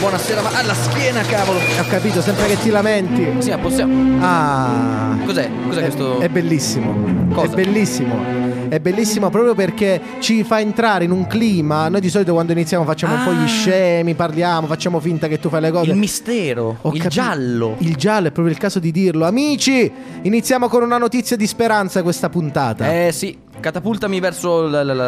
buonasera, ma alla schiena, cavolo. Ho capito, sempre che ti lamenti. Sì, ma possiamo. Cos'è questo? È bellissimo. Cosa? È bellissimo. È bellissimo proprio perché ci fa entrare in un clima. Noi di solito quando iniziamo facciamo un po' gli scemi, parliamo, facciamo finta che tu fai le cose. Il mistero, giallo. Il giallo è proprio il caso di dirlo. Amici, iniziamo con una notizia di speranza questa puntata. Sì, catapultami verso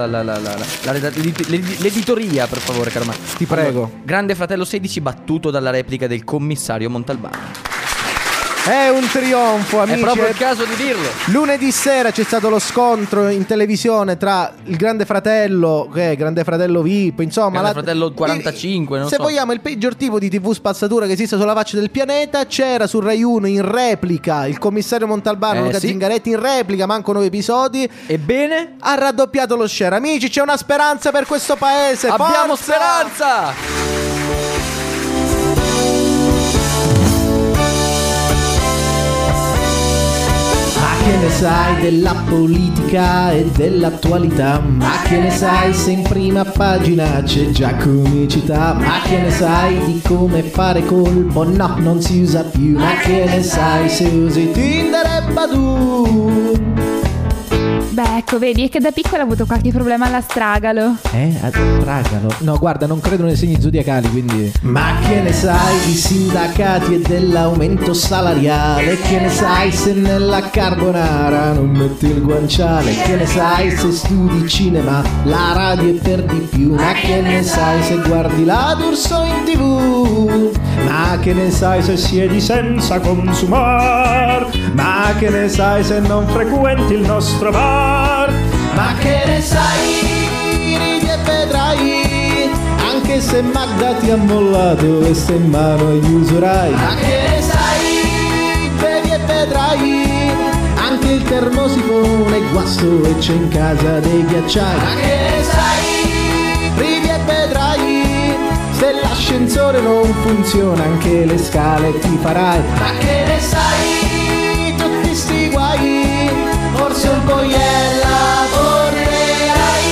l'editoria, per favore, caro Marco. Ti prego. Grande Fratello 16 battuto dalla replica del commissario Montalbano. È un trionfo, amici. È proprio il caso di dirlo. Lunedì sera c'è stato lo scontro in televisione tra il Grande Fratello, che è Grande Fratello VIP, insomma, Grande Fratello 45, non se so. vogliamo il peggior tipo di TV spazzatura che esista sulla faccia del pianeta. C'era su Rai 1 in replica il commissario Montalbano, Luca Zingaretti, in replica, manco 9 episodi. Ebbene, ha raddoppiato lo share. Amici, c'è una speranza per questo paese. Abbiamo Forza! speranza! Che ne sai della politica e dell'attualità? Ma che ne sai se in prima pagina c'è già comicità? Ma che ne sai di come fare colpo? No, non si usa più. Ma che ne sai se usi Tinder e Badoo? Beh, ecco, vedi, è che da piccola ho avuto qualche problema all'astragalo. Astragalo? No, guarda, non credo nei segni zodiacali, quindi. Ma che ne sai di sindacati e dell'aumento salariale? Che ne sai se nella carbonara non metti il guanciale? Che ne sai se studi cinema, la radio è per di più? Ma che ne sai se guardi la D'Urso in TV? Ma che ne sai se siedi senza consumar? Ma che ne sai se non frequenti il nostro bar? Ma che ne sai, ridi e vedrai, anche se Magda ti ha mollato e stai in mano agli usurai. Ma che ne sai, vedi e vedrai, anche il termosifone è guasto e c'è in casa dei ghiacciai. Ma che ne sai, ridi e vedrai, se l'ascensore non funziona anche le scale ti farai. Ma che ne sai, tutti sti guai, forse un po' gliela vorrei.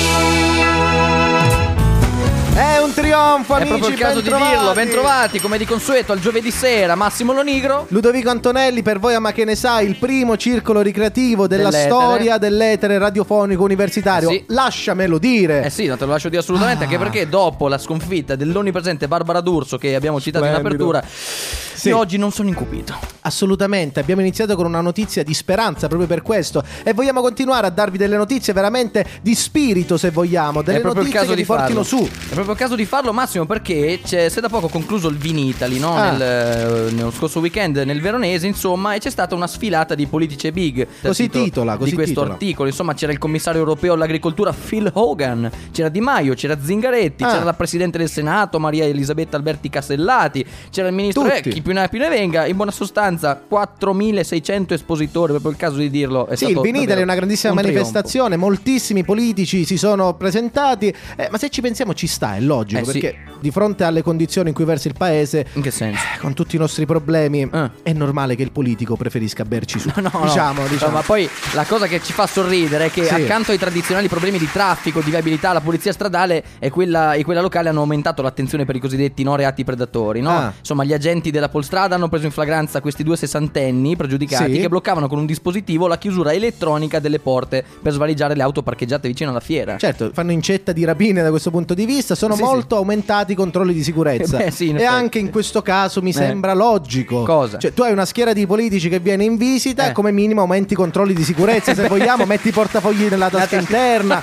È un trionfo, amici. È proprio il caso di dirlo. Bentrovati come di consueto al giovedì sera. Massimo Lonigro, Ludovico Antonelli per voi a Ma che ne sai, il primo circolo ricreativo della storia dell'etere radiofonico universitario. Sì. Lasciamelo dire. Sì, no, te lo lascio dire assolutamente. Anche perché dopo la sconfitta dell'onnipresente Barbara D'Urso, che abbiamo citato in apertura, io oggi non sono incupito. Assolutamente, abbiamo iniziato con una notizia di speranza proprio per questo e vogliamo continuare a darvi delle notizie veramente di spirito, se vogliamo, delle notizie che vi portino su. È proprio il caso di farlo, Massimo, perché si è da poco concluso il Vinitaly, no? Nello scorso weekend nel Veronese, insomma, e c'è stata una sfilata di politici e big. Così titola di questo articolo, insomma, c'era il commissario europeo all'agricoltura Phil Hogan, c'era Di Maio, c'era Zingaretti, c'era la presidente del Senato Maria Elisabetta Alberti Casellati, c'era il ministro chi più ne venga. In buona sostanza 4.600 espositori, proprio il caso di dirlo. Il Vinitaly è una grandissima manifestazione, moltissimi politici si sono presentati, ma se ci pensiamo ci sta, è logico, perché di fronte alle condizioni in cui versa il paese, in che senso? Con tutti i nostri problemi, è normale che il politico preferisca berci su. Diciamo. Ma poi la cosa che ci fa sorridere è che accanto ai tradizionali problemi di traffico, di viabilità, la polizia stradale e quella locale hanno aumentato l'attenzione per i cosiddetti reati predatori, no? Insomma, gli agenti della Polstrada hanno preso in flagranza questi due sessantenni pregiudicati che bloccavano con un dispositivo la chiusura elettronica delle porte per svaligiare le auto parcheggiate vicino alla fiera. Certo, fanno incetta di rapine da questo punto di vista. Sono molto aumentati i controlli di sicurezza. E anche in questo caso mi sembra logico. Cosa? Cioè, tu hai una schiera di politici che viene in visita, come minimo aumenti i controlli di sicurezza. Se vogliamo, metti i portafogli nella tasca interna.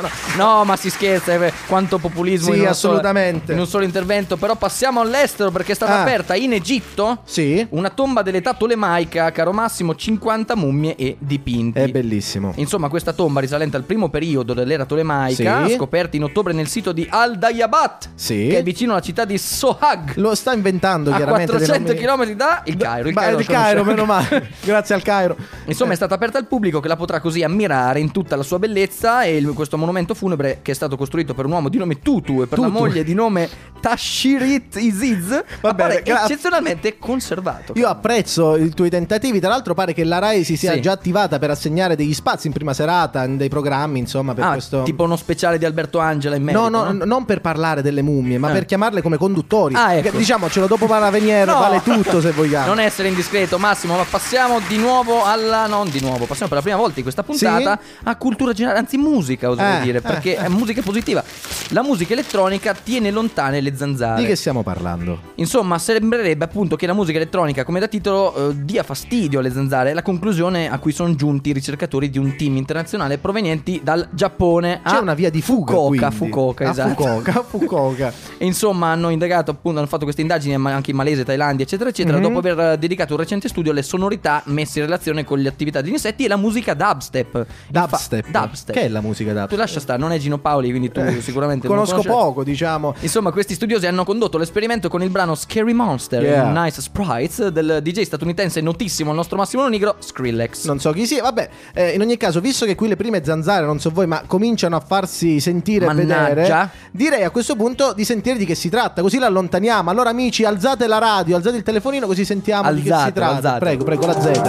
No, ma si scherza, quanto populismo assolutamente. In un solo intervento. Però passiamo all'estero, perché è stata aperta in Egitto una tomba dell'età tolemaica, caro Massimo, 50 mummie e dipinti. È bellissimo. Insomma, questa tomba risalente al primo periodo dell'era tolemaica, scoperta in ottobre nel sito di Al-Dayabat, che è vicino alla città di Sohag. Lo sta inventando chiaramente. A 400 km da il Cairo. Il Cairo, meno male. Grazie al Cairo. Insomma, è stata aperta al pubblico, che la potrà così ammirare in tutta la sua bellezza. E questo monumento funebre, che è stato costruito per un uomo di nome Tutu e per la moglie di nome Tashirit Iziz, è eccezionalmente conservato. Io apprezzo apprezzo i tuoi tentativi. Tra l'altro pare che la Rai si sia già attivata per assegnare degli spazi in prima serata, dei programmi, insomma, per questo. Tipo uno speciale di Alberto Angela in merito. No, non per parlare delle mummie, ma per chiamarle come conduttori. Ecco. Diciamocelo, dopo Paraveniero vale tutto, se vogliamo. Non essere indiscreto, Massimo, ma passiamo di nuovo passiamo per la prima volta in questa puntata a cultura generale, anzi musica, oserei dire, perché è musica positiva. La musica elettronica tiene lontane le zanzare. Di che stiamo parlando? Insomma, sembrerebbe appunto che la musica elettronica, come da titolo, dia fastidio alle zanzare. È la conclusione a cui sono giunti i ricercatori di un team internazionale provenienti dal Giappone. C'è una via di fuga, Fukuoka, esatto. Fukuoka. E insomma hanno indagato, appunto, hanno fatto queste indagini anche in Malesia, Thailandia, eccetera, eccetera, dopo aver dedicato un recente studio alle sonorità messe in relazione con le attività degli insetti e la musica dubstep. Dubstep. Che è la musica dubstep? Tu lascia stare, non è Gino Paoli, quindi tu sicuramente conosco poco, diciamo. Insomma, questi studiosi hanno condotto l'esperimento con il brano Scary Monster Nice Sprites del DJ statunitense notissimo, il nostro Massimo Nigro, Skrillex. Non so chi sia, vabbè, in ogni caso, visto che qui le prime zanzare, non so voi, ma cominciano a farsi sentire e vedere, direi a questo punto di sentire di che si tratta, così l'allontaniamo. Allora amici, alzate la radio, alzate il telefonino, così sentiamo di che si tratta. Prego, la Z.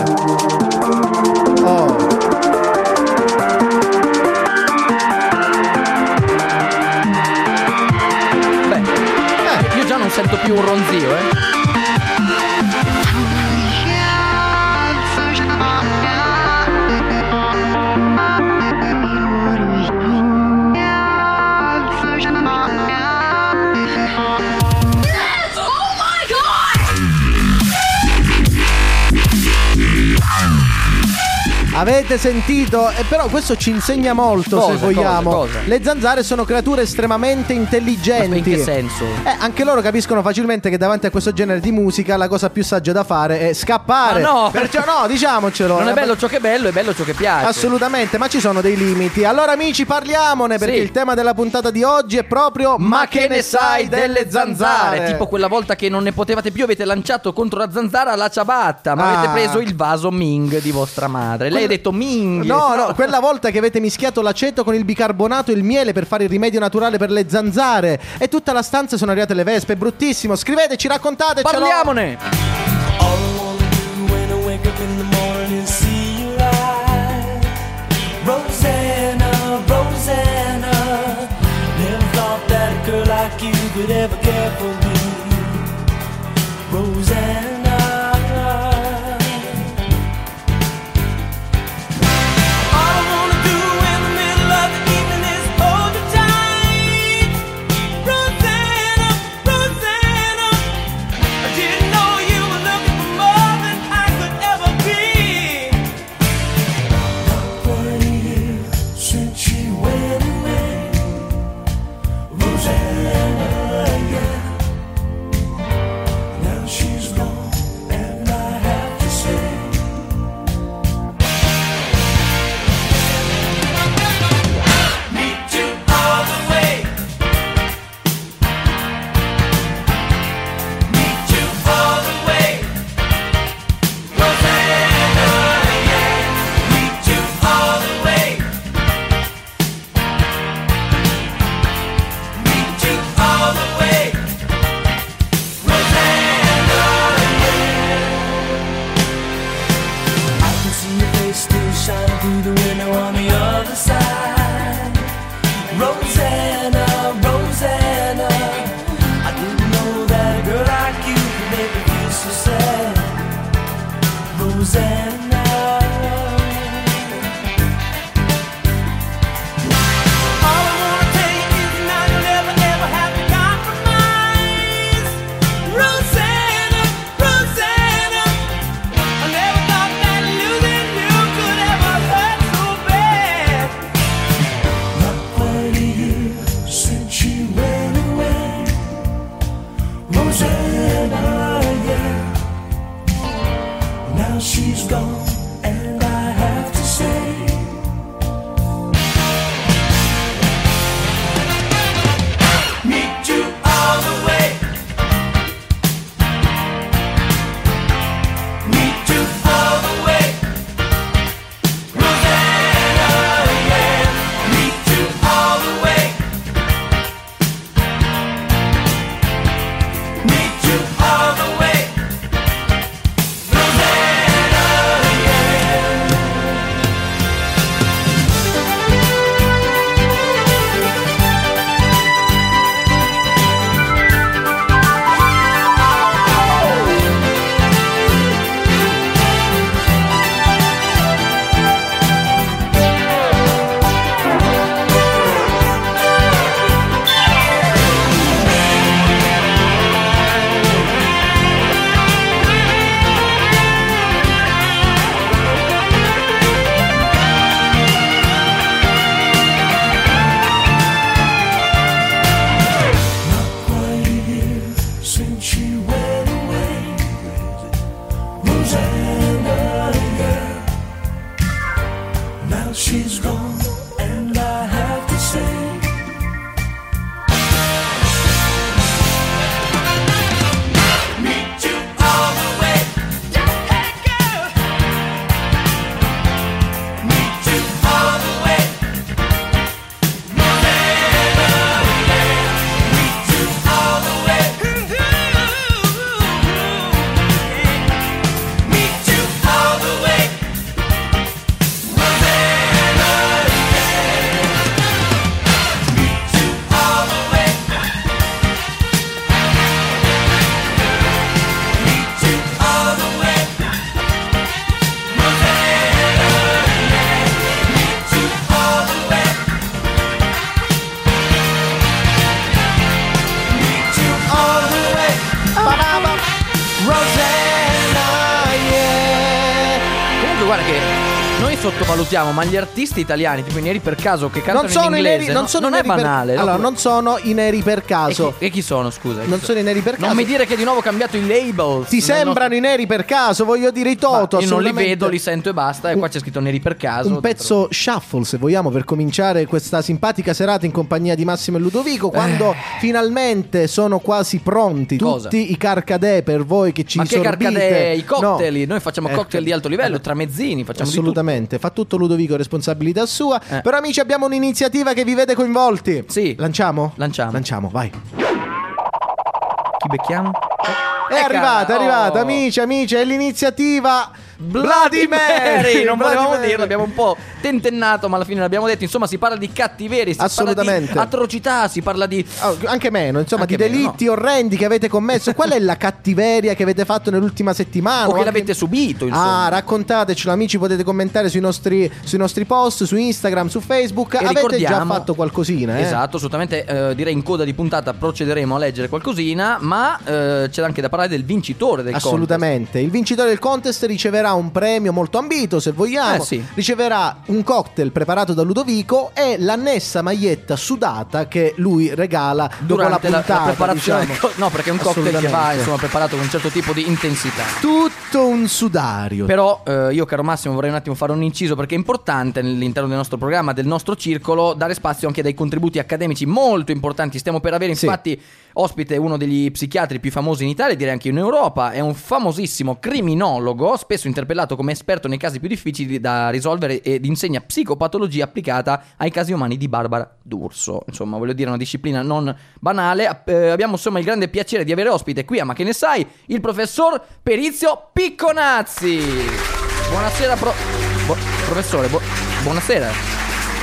Io già non sento più un ronzio, Avete sentito? Però questo ci insegna molto, se vogliamo. Cosa? Le zanzare sono creature estremamente intelligenti. Ma in che senso? Anche loro capiscono facilmente che davanti a questo genere di musica la cosa più saggia da fare è scappare. Ma no! Perciò no, diciamocelo. Non è bello ciò che è bello, è bello ciò che piace. Assolutamente, ma ci sono dei limiti. Allora amici, parliamone, perché il tema della puntata di oggi è proprio Ma che ne sai delle zanzare? Tipo quella volta che non ne potevate più, avete lanciato contro la zanzara la ciabatta, ma avete preso il vaso Ming di vostra madre. Lei ha detto Ming. No, quella volta che avete mischiato l'aceto con il bicarbonato e il miele per fare il rimedio naturale per le zanzare e tutta la stanza sono arrivate le vespe. È bruttissimo. Scriveteci, raccontatecelo. Parliamone. She's gone. guarda che noi sottovalutiamo, ma gli artisti italiani, tipo i Neri per Caso, che cantano in inglese, non è banale. Allora, non sono i Neri per caso. E chi sono, scusa? Non sono i Neri per caso. Non mi dire che di nuovo ho cambiato i labels. Ti sembrano i Neri per caso, voglio dire i Toto. Io non li vedo, li sento e basta. E qua c'è scritto Neri per caso. Un pezzo shuffle, se vogliamo, per cominciare questa simpatica serata in compagnia di Massimo e Ludovico, quando finalmente sono quasi pronti tutti i carcadè per voi che ci sorbite. Ma che carcadè? I cocktail. Noi facciamo cocktail di alto livello, tramezzini, facciamo assolutamente. Fa tutto Ludovico, responsabilità sua. Però amici, abbiamo un'iniziativa che vi vede coinvolti. Sì. Lanciamo, vai. Chi becchiamo? È arrivata, amici, è l'iniziativa Bloody Mary. Non volevamo dirlo, abbiamo un po' tentennato, ma alla fine l'abbiamo detto. Insomma, si parla di cattiverie, si parla di atrocità, si parla di anche meno, insomma, anche di delitti orrendi che avete commesso. Qual è la cattiveria che avete fatto nell'ultima settimana? O che l'avete subito, insomma. Raccontatecelo, amici, potete commentare sui nostri post, su Instagram, su Facebook. E avete già fatto qualcosina, Esatto, assolutamente. Direi in coda di puntata procederemo a leggere qualcosina, ma c'è anche da parlare del vincitore del assolutamente contest. Il vincitore del contest riceverà un premio molto ambito, se vogliamo. Sì. Riceverà un cocktail preparato da Ludovico e l'annessa maglietta sudata che lui regala durante dopo la puntata, la preparazione. Diciamo. No, perché è un cocktail che va preparato con un certo tipo di intensità. Tutto un sudario. Però io, caro Massimo, vorrei un attimo fare un inciso, perché è importante all'interno del nostro programma, del nostro circolo, dare spazio anche a dei contributi accademici molto importanti. Stiamo per avere infatti ospite uno degli psichiatri più famosi in Italia, direi anche in Europa. È un famosissimo criminologo, spesso interpellato come esperto nei casi più difficili da risolvere, ed insegna psicopatologia applicata ai casi umani di Barbara D'Urso. Insomma, voglio dire, una disciplina non banale. Abbiamo insomma il grande piacere di avere ospite qui a Ma che ne sai, il professor Perizio Picconazzi. Buonasera professore, buonasera.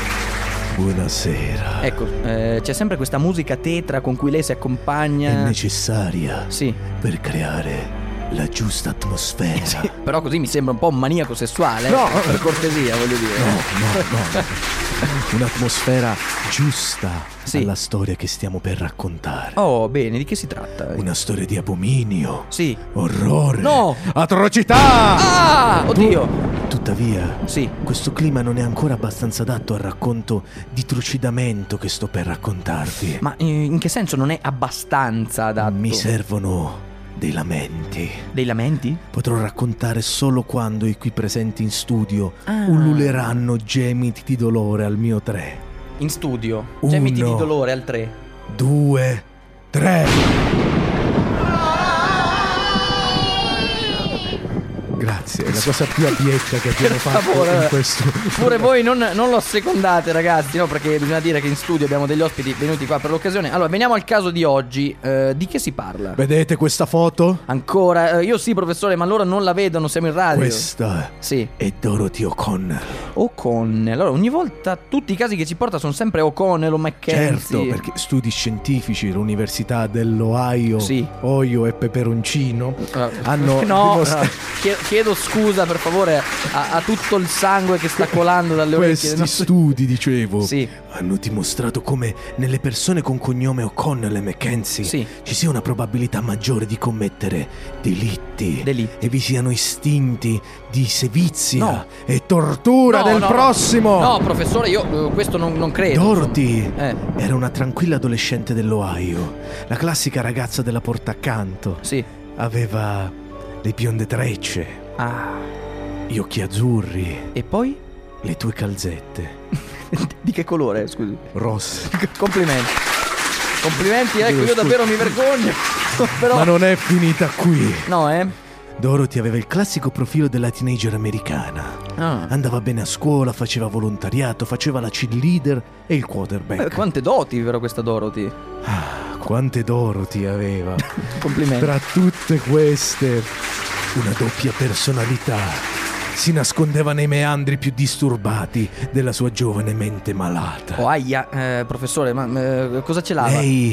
Buonasera. Ecco, c'è sempre questa musica tetra con cui lei si accompagna. È necessaria sì. per creare la giusta atmosfera. Sì, però così mi sembra un po' un maniaco sessuale. No, per cortesia, voglio dire. No. Un'atmosfera giusta alla storia che stiamo per raccontare. Oh, bene, di che si tratta? Una storia di abominio. Sì. Orrore. No. Atrocità. Ah, oddio. Tuttavia, sì, questo clima non è ancora abbastanza adatto al racconto di trucidamento che sto per raccontarvi. Ma in che senso non è abbastanza adatto? Mi servono dei lamenti. Dei lamenti? Potrò raccontare solo quando i qui presenti in studio ululeranno gemiti di dolore al mio 3. In studio? Gemiti di dolore al 3. 2, 3. Grazie, è la cosa più abietta che abbiamo fatto in questo. Pure voi non lo assecondate, ragazzi, no? Perché bisogna dire che in studio abbiamo degli ospiti venuti qua per l'occasione. Allora, veniamo al caso di oggi. Di che si parla? Vedete questa foto? Ancora? Io sì, professore, ma loro non la vedono, siamo in radio. Questa è Dorothy O'Connell. O'Connell. Allora, ogni volta tutti i casi che ci porta sono sempre O'Connell o Mackenzie. Certo, perché studi scientifici, l'Università dell'Ohio, Ohio e Peperoncino hanno chiedo scusa per favore a tutto il sangue che sta colando dalle orecchie. Questi studi, dicevo, hanno dimostrato come nelle persone con cognome O'Connell e Mackenzie ci sia una probabilità maggiore di commettere delitti. E vi siano istinti di sevizia e tortura del prossimo. No, professore, io questo non credo. Dorothy era una tranquilla adolescente dell'Ohio, la classica ragazza della porta accanto. Aveva le bionde trecce, gli occhi azzurri. E poi? Le tue calzette. Di che colore, scusi? Rosse. Complimenti, ecco, io davvero mi vergogno. Però... Ma non è finita qui. No, Dorothy aveva il classico profilo della teenager americana. Andava bene a scuola, faceva volontariato, faceva la cheerleader e il quarterback. Quante doti, vero, questa Dorothy? Quante Dorothy aveva. Complimenti. Tra tutte queste, una doppia personalità si nascondeva nei meandri più disturbati della sua giovane mente malata. Oh, aia, professore, ma cosa ce l'ha? Lei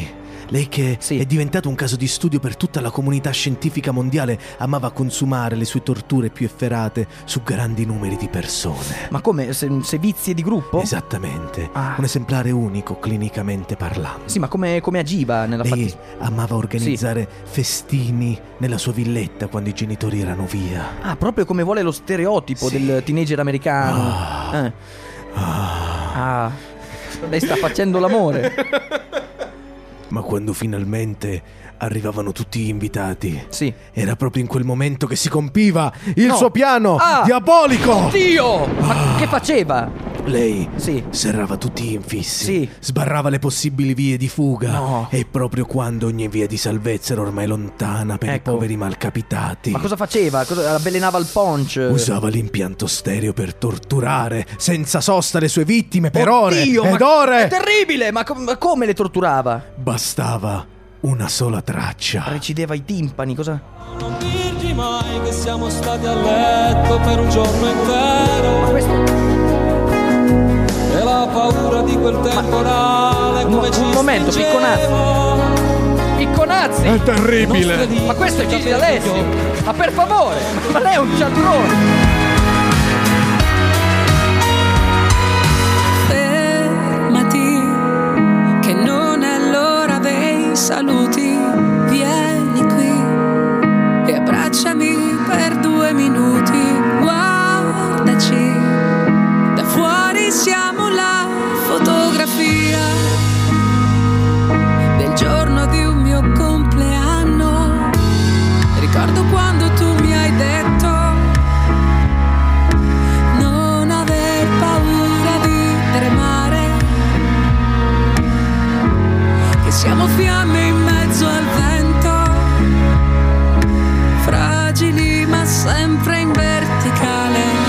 Lei che è diventato un caso di studio per tutta la comunità scientifica mondiale, amava consumare le sue torture più efferate su grandi numeri di persone. Ma come? Sevizie di gruppo? Esattamente. Un esemplare unico, clinicamente parlando. Sì, ma come agiva nella Lei amava organizzare festini nella sua villetta quando i genitori erano via. Ah, proprio come vuole lo stereotipo del teenager americano. Lei sta facendo l'amore. Ma quando finalmente arrivavano tutti gli invitati, era proprio in quel momento che si compiva il suo piano diabolico. Oddio! Ma che faceva? Lei serrava tutti gli infissi, sbarrava le possibili vie di fuga, e proprio quando ogni via di salvezza era ormai lontana per i poveri malcapitati. Ma cosa faceva? Avvelenava il punch? Usava l'impianto stereo per torturare senza sosta le sue vittime per ore ed ore. È terribile! Ma come le torturava? Bastava una sola traccia. Recideva i timpani, cosa? Non dirci mai che siamo stati a letto per un giorno intero. Ma questo... E la paura di quel temporale come ci un momento, Picconazzi! È terribile! Ma questo è Gigi D'Alessio! Ma per favore! Ma lei è un cialtrone! Fermati, che non è l'ora dei saluti. Vieni qui e abbracciami per 2 minuti. Guardaci, da fuori siamo la fotografia del giorno di un mio compleanno. Ricordo quando tu mi hai detto non aver paura di tremare, che siamo fiamme in mezzo al vento, fragili ma sempre in verticale.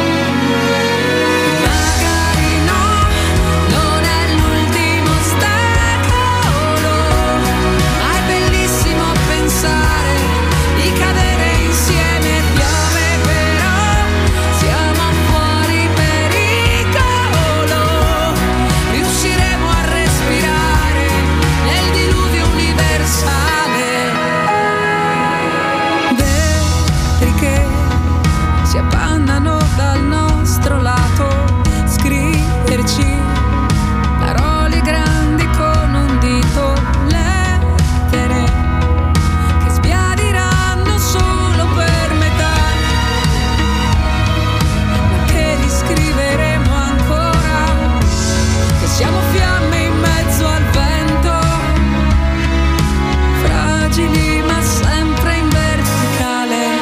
Parole grandi con un dito, lettere che sbiadiranno solo per metà, ma che li scriveremo ancora, che siamo fiamme in mezzo al vento, fragili ma sempre in verticale.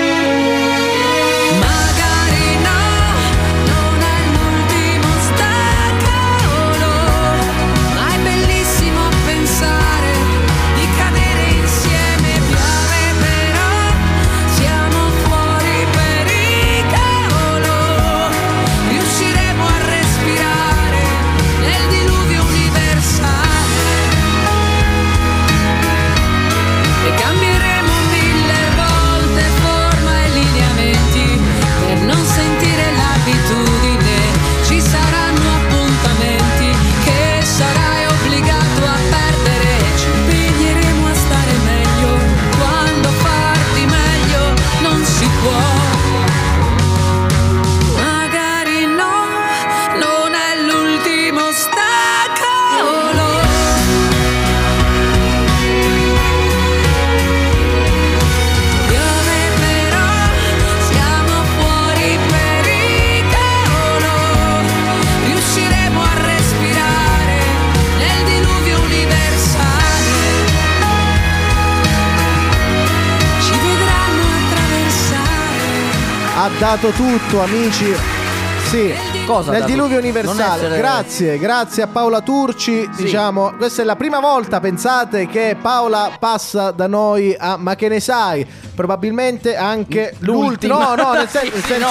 Dato tutto, amici. Sì, cosa nel diluvio universale. Grazie a Paola Turci. Diciamo, questa è la prima volta, pensate, che Paola passa da noi a Ma che ne sai? Probabilmente anche l'ultima. No, nel senso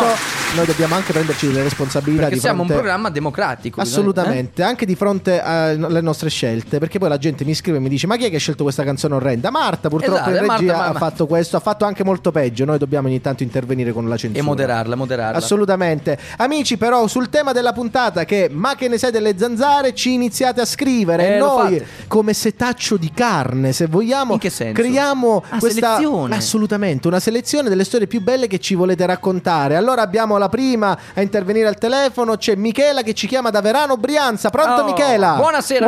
noi dobbiamo anche prenderci delle responsabilità. Perché di siamo fronte... un programma democratico. Assolutamente, anche di fronte alle nostre scelte. Perché poi la gente mi scrive e mi dice: ma chi è che ha scelto questa canzone orrenda? Marta, purtroppo in regia ha fatto questo, ha fatto anche molto peggio. Noi dobbiamo ogni tanto intervenire con la censura e moderarla. Assolutamente. Amici, però sul tema della puntata, che ma che ne sai delle zanzare, ci iniziate a scrivere e noi come setaccio di carne, se vogliamo, in che senso? Creiamo questa selezione. Assolutamente, una selezione delle storie più belle che ci volete raccontare. Allora abbiamo la prima a intervenire al telefono, c'è Michela che ci chiama da Verano Brianza. Pronto Michela? Buonasera.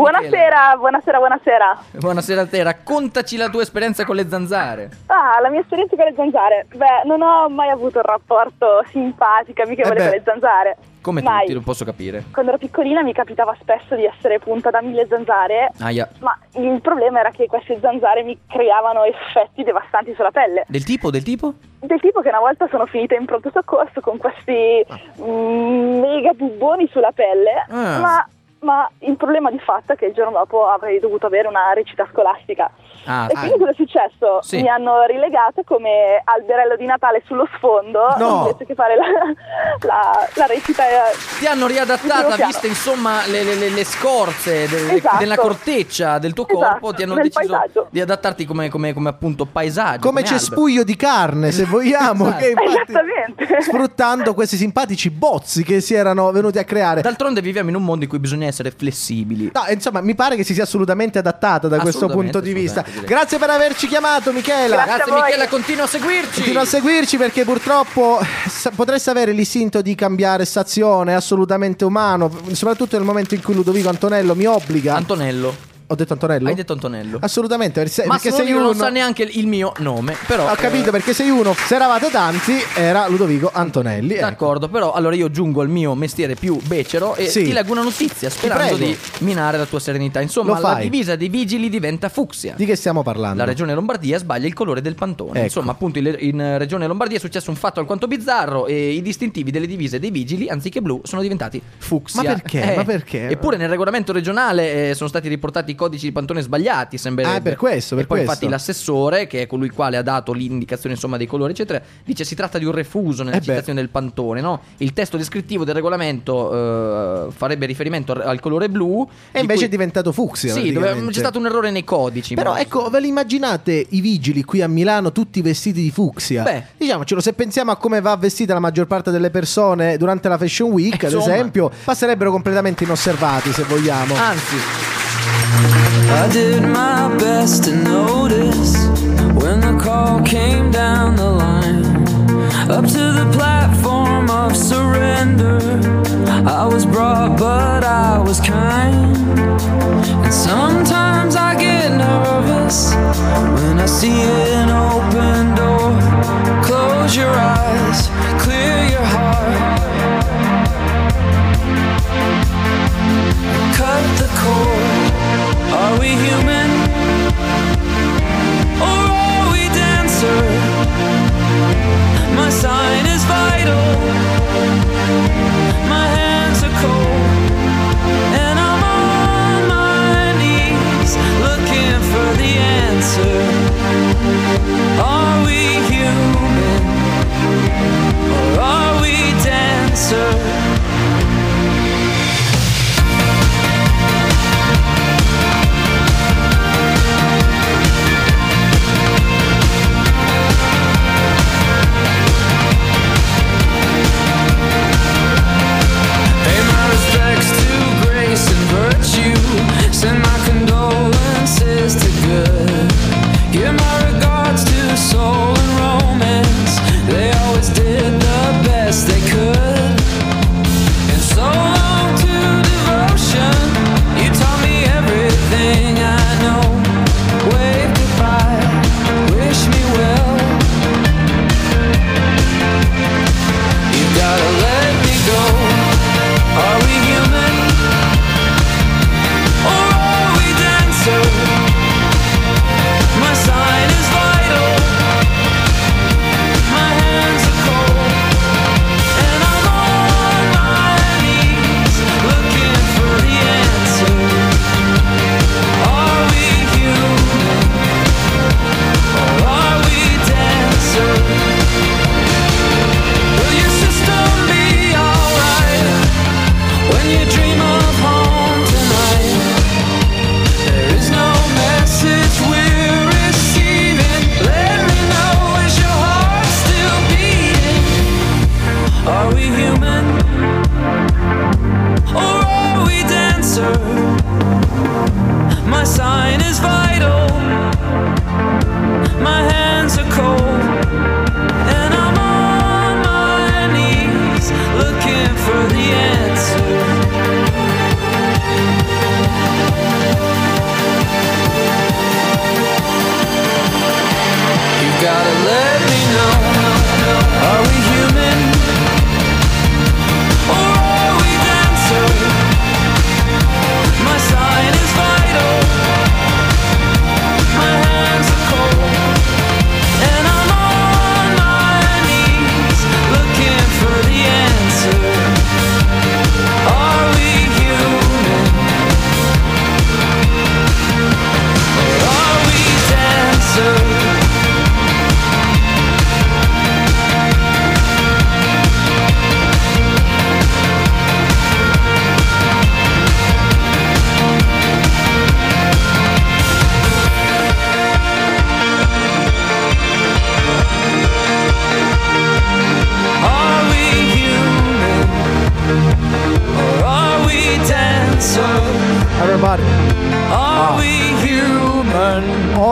Buonasera a te, raccontaci la tua esperienza con le zanzare. La mia esperienza con le zanzare? Beh, non ho mai avuto un rapporto simpatico, amichevole con le zanzare. Come tutti, non posso capire. Quando ero piccolina mi capitava spesso di essere punta da 1000 zanzare. Ma il problema era che queste zanzare mi creavano effetti devastanti sulla pelle. Del tipo? Del tipo che una volta sono finita in pronto soccorso con questi mega bubboni sulla pelle. Ma il problema di fatto è che il giorno dopo avrei dovuto avere una recita scolastica. E quindi cosa è successo? Mi hanno rilegato come alberello di Natale sullo sfondo, invece che fare la recita. Ti hanno riadattata, viste insomma le scorze della corteccia del tuo corpo, ti hanno deciso paesaggio. Di adattarti come appunto paesaggio. Come cespuglio di carne, se vogliamo. Esatto. Che esattamente. Sfruttando questi simpatici bozzi che si erano venuti a creare. D'altronde viviamo in un mondo in cui bisogna essere flessibili. No, insomma, mi pare che si sia assolutamente adattata da questo punto di vista. Grazie per averci chiamato, Michela. Grazie Michela, continua a seguirci. Perché purtroppo potreste avere l'istinto di cambiare stazione, è assolutamente umano, soprattutto nel momento in cui Ludovico Antonello mi obbliga. Antonello. Ho detto Antonello? Hai detto Antonello. Assolutamente. Ma perché sei uno non sa neanche il mio nome, però. Ho capito, perché sei uno. Se eravate tanti, era Ludovico Antonelli. D'accordo, però allora io giungo al mio mestiere più becero e ti leggo una notizia sperando di minare la tua serenità. Insomma, la divisa dei vigili diventa fucsia. Di che stiamo parlando? La regione Lombardia sbaglia il colore del pantone. Insomma, appunto in regione Lombardia è successo un fatto alquanto bizzarro e i distintivi delle divise dei vigili, anziché blu, sono diventati fucsia. Ma perché? Ma perché? Eppure nel regolamento regionale sono stati riportati i codici di pantone sbagliati, sembrerebbe. Per questo. Poi infatti l'assessore, che è colui il quale ha dato l'indicazione insomma dei colori eccetera, dice si tratta di un refuso nella citazione del pantone, no? Il testo descrittivo del regolamento farebbe riferimento al colore blu e invece è diventato fucsia. Sì, c'è stato un errore nei codici. Però ecco, ve li immaginate i vigili qui a Milano tutti vestiti di fucsia? Diciamocelo, se pensiamo a come va vestita la maggior parte delle persone durante la Fashion Week, ad esempio, passerebbero completamente inosservati, se vogliamo. Anzi, I did my best to notice when the call came down the line. Up to the platform of surrender, I was brought but I was kind. And sometimes I get nervous when I see an open door. Close your eyes, clear your heart, cut the cord. Are we human, or are we dancer? My sign is vital, my hands are cold, and I'm on my knees looking for the answer. Are we human, or are we dancer? Send my condolences to good. Give my regards to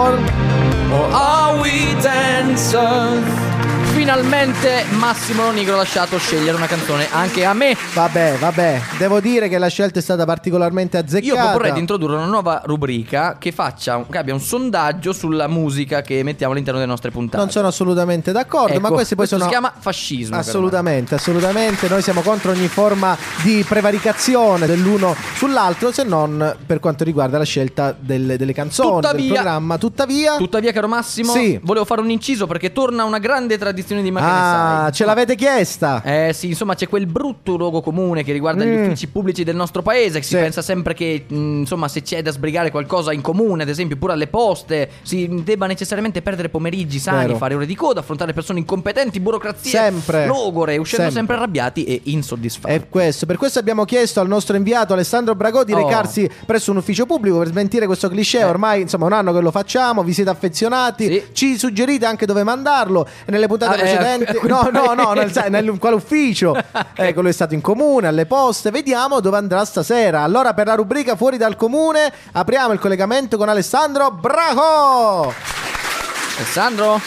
Dancehall or are we dancers? Finalmente Massimo Lonigro ha lasciato scegliere una canzone anche a me. Vabbè, devo dire che la scelta è stata particolarmente azzeccata. Io proporrei di introdurre una nuova rubrica che abbia un sondaggio sulla musica che mettiamo all'interno delle nostre puntate. Non sono assolutamente d'accordo, ecco, ma questi poi si chiama fascismo. Assolutamente. Noi siamo contro ogni forma di prevaricazione dell'uno sull'altro, se non per quanto riguarda la scelta delle canzoni, del programma. Tuttavia, caro Massimo, sì, volevo fare un inciso perché torna una grande tradizione di Ma che ne sai. Ce l'avete chiesta? Sì, insomma, c'è quel brutto luogo comune che riguarda gli uffici pubblici del nostro paese, che si pensa sempre che, insomma, se c'è da sbrigare qualcosa in comune, ad esempio pure alle poste, si debba necessariamente perdere pomeriggi sani, fare ore di coda, affrontare persone incompetenti, burocrazie logore, uscendo sempre arrabbiati e insoddisfatti. Per questo abbiamo chiesto al nostro inviato Alessandro Bragò di recarsi presso un ufficio pubblico per smentire questo cliché. Ormai, insomma, un anno che lo facciamo, vi siete affezionati, ci suggerite anche dove mandarlo, e nelle puntate precedenti quale ufficio? Ecco, lui è stato in comune, alle poste. Vediamo dove andrà stasera. Allora, per la rubrica Fuori dal Comune, apriamo il collegamento con Alessandro Bragò. Alessandro?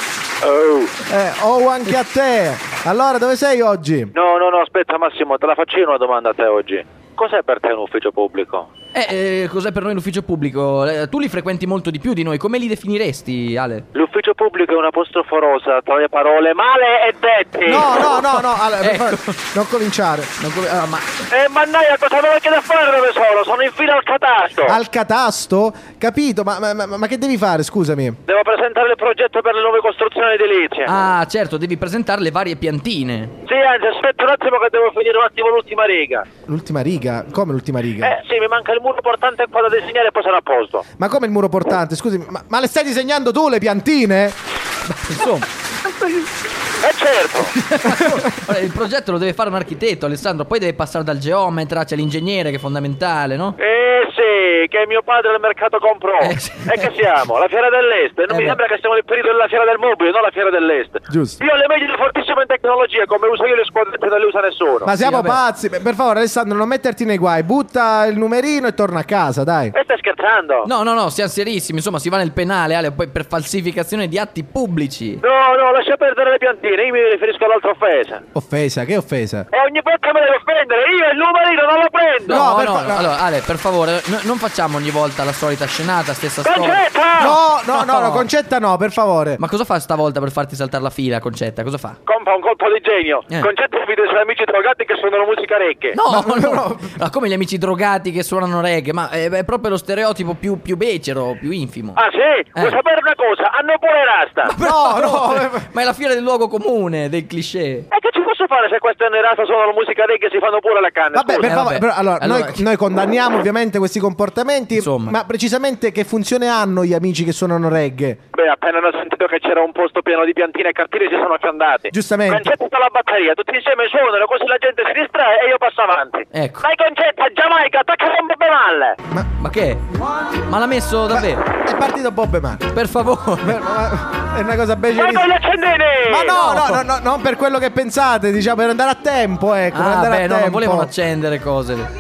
Anche a te. Allora, dove sei oggi? No, aspetta Massimo, te la faccio io una domanda a te oggi. Cos'è per te un ufficio pubblico? Cos'è per noi l'ufficio pubblico? Tu li frequenti molto di più di noi, come li definiresti, Ale? L'ufficio pubblico è un apostrofo rosa tra le parole male e detti. No, Ale, non cominciare. Mannaia, cosa avevo che da fare dove sono in fila al catasto. Al catasto? Capito, ma che devi fare, scusami? Devo presentare il progetto per le nuove costruzioni edilizie. Ah, certo, devi presentare le varie piantine. Sì, anzi, aspetta un attimo che devo finire un attimo l'ultima riga. L'ultima riga? Come l'ultima riga? Sì, mi manca il muro portante qua da disegnare e poi sarà a posto. Ma come il muro portante? Scusami, ma le stai disegnando tu le piantine? Insomma. Certo. Il progetto lo deve fare un architetto, Alessandro. Poi deve passare dal geometra, c'è l'ingegnere che è fondamentale, no? Sì, che mio padre al mercato comprò. Sì. E che siamo? La fiera dell'est. Non mi sembra che stiamo nel periodo della fiera del mobile, no la fiera dell'est. Giusto. Io ho le medie fortissime in tecnologia, come uso io le squadrette non le usa nessuno. Ma siamo pazzi. Per favore, Alessandro, non metterti nei guai. Butta il numerino e torna a casa, dai. E stai scherzando? No, siamo serissimi. Insomma, si va nel penale, Ale, poi per falsificazione di atti pubblici. No, lascia perdere le piantine. Io mi riferisco all'altra offesa. Offesa? Che offesa? E ogni volta me deve offendere. Io il numerino non lo prendo. No. Allora, Ale, per favore, non facciamo ogni volta la solita scenata, stessa Concetta! storia. No, Concetta no, per favore. Ma cosa fa stavolta per farti saltare la fila, Concetta? Cosa fa? Compra un colpo di genio. Concetta invita i suoi amici drogati che suonano musica reggae. No. Ma come gli amici drogati che suonano reggae? Ma è proprio lo stereotipo più becero, più infimo. Ah sì? Vuoi sapere una cosa? Hanno pure rasta. No. Ma è la fiera del luogo comune, del cliché. E che ci posso fare se queste rasta suonano musica reggae e si fanno pure la canna? Vabbè, per favore. Allora, noi condanniamo ovviamente questi comportamenti. Insomma. Ma precisamente che funzione hanno gli amici che suonano reggae? Beh, appena hanno sentito che c'era un posto pieno di piantine e cartine si sono fiandati. Giustamente. Concetta la batteria, tutti insieme suonano, così la gente si distrae e io passo avanti. Ecco. Dai Concetta, Giamaica, attacca un Bob Marley. Ma che? Ma l'ha messo davvero? È partito Bob Marley. Per favore. È una cosa bella. Ma gli accendini! Ma no, non per quello che pensate, diciamo, per andare a tempo, ecco. Non volevano accendere cose.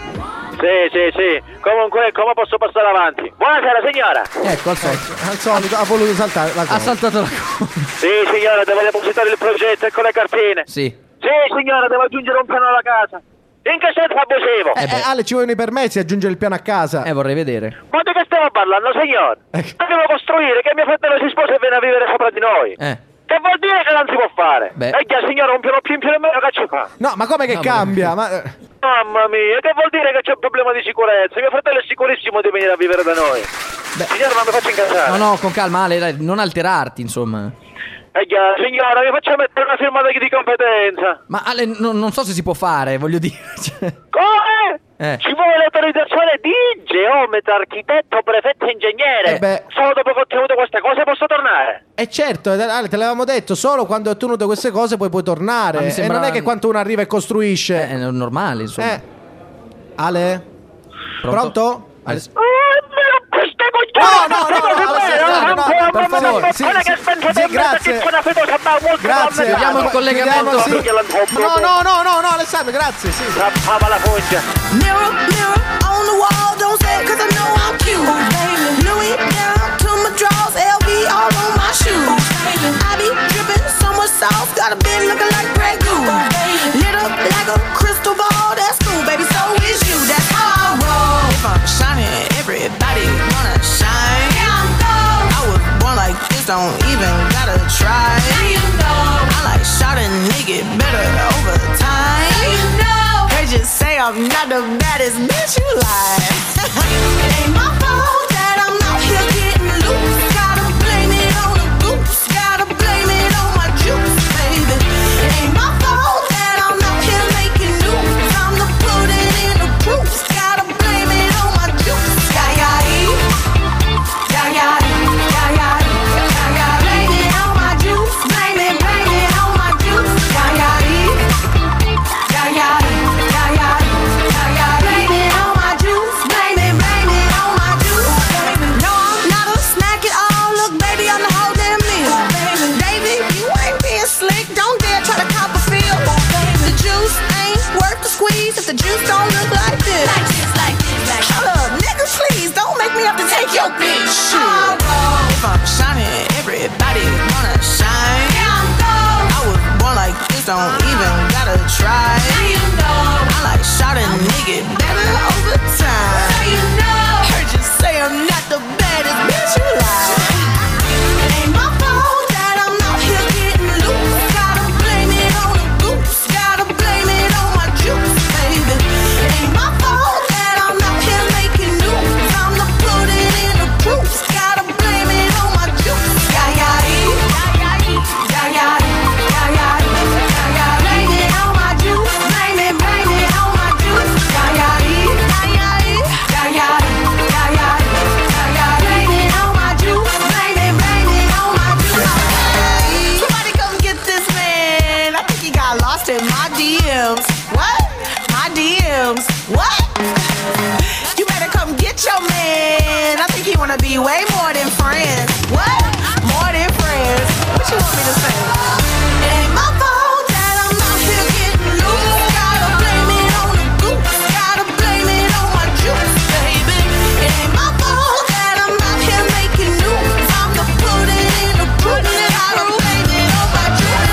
Sì. Comunque, come posso passare avanti? Buonasera, signora. Ecco, al solito ha voluto saltare la cosa. Ha saltato la cosa. Sì, signora, devo depositare il progetto e con le cartine. Sì, signora, devo aggiungere un piano alla casa. In che senso abusivo? Ale, ci vogliono i permessi di aggiungere il piano a casa. Vorrei vedere. Ma di che stiamo parlando, signor? Devo costruire che mio fratello si sposa e viene a vivere sopra di noi. Che vuol dire che non si può fare? Signora, un piano più in più e meno che ci fa? No, ma come che cambia? Mamma mia, che vuol dire che c'è un problema di sicurezza? Mio fratello è sicurissimo di venire a vivere da noi. Signora, non mi faccio incazzare. No, con calma, Ale, dai, non alterarti, insomma. Signora, mi faccia mettere una firma di competenza. Ma Ale, non so se si può fare, voglio dire. Come? Ci vuole l'autorizzazione di geometra, architetto, prefetto e ingegnere. Solo dopo che ho ottenuto queste cose posso tornare. Certo, Ale, te l'avevamo detto, solo quando hai ottenuto queste cose poi puoi tornare. E non è che quanto uno arriva e costruisce. È normale, insomma. Ale? Pronto? No, per favore. Sì, grazie. Grazie. Vediamo il collegamento. No, Alessandro, grazie. Sì. Trappava la foggia. Mirror on the wall, don't say it 'cause I know I'm cute. Louis down to my drawers. just don't even gotta try. You know I like shot a nigga better over time. You know heard you say I'm not the baddest bitch you like. It ain't my fault that I'm out here getting loose. Gotta blame it on the goose. Gotta blame it on my juice, baby. It ain't my fault that I'm out here making news. I'm the put it in the proofs. Gotta blame it on my juice. If the juice don't look like this, like this. Hold up, nigga, please don't make me have to take your bitch. If I'm shining, everybody wanna shine. Yeah, I'm gold. I was born like this, don't even gotta try. You know I like shot a nigga better over time. You know heard you say I'm not the baddest bitch you like. It ain't my fault that I'm out here getting loose. Gotta blame it on the goose. Gotta blame it on my juice. It ain't my fault that I'm out here making news. I'm the put it in the proofs. Gotta blame it on my juice. Blame it on my juice. Blame it on my juice. Blame it on my juice. Blame it on my juice. Somebody come get this man. I think he got lost in my DMs. What? DMs. What? You better come get your man. I think he wanna be way more than friends. What? More than friends. What you want me to say? It ain't my fault that I'm out here getting loose. Gotta blame it on the goose. Gotta blame it on my juice, baby. It ain't my fault that I'm out here making news. I'm the put it in the proof. Gotta blame it on my juice.